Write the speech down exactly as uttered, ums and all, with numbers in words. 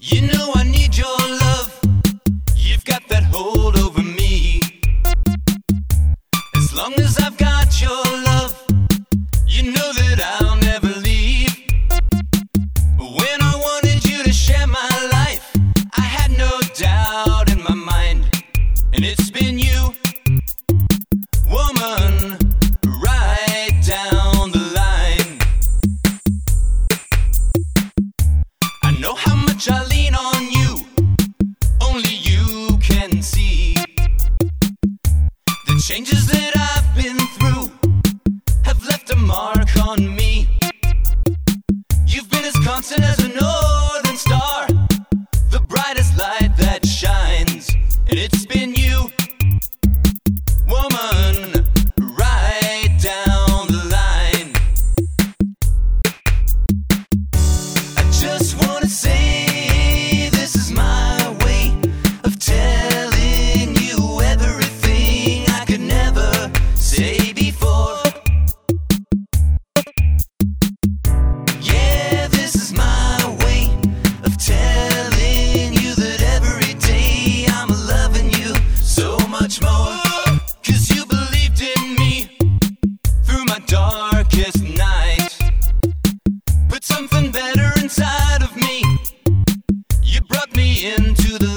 You know I need your love. You've got that hold over me. As long as I've got your love, you know that I'll never leave. When I wanted you to share my life, I had no doubt in my mind. And it's been you, woman, right down the line. I know how much I lean on you, only you can see. The changes that I've been through have left a mark on me. You've been as constant as a northern star, the brightest light that shines. And it's been you, woman, right down the line. I just wanna say this is my way of telling you everything I could never say before. Yeah, this is my way of telling you that every day I'm loving you so much more. Cause you believed in me through my darkest night. Put something better inside of me. You brought me into the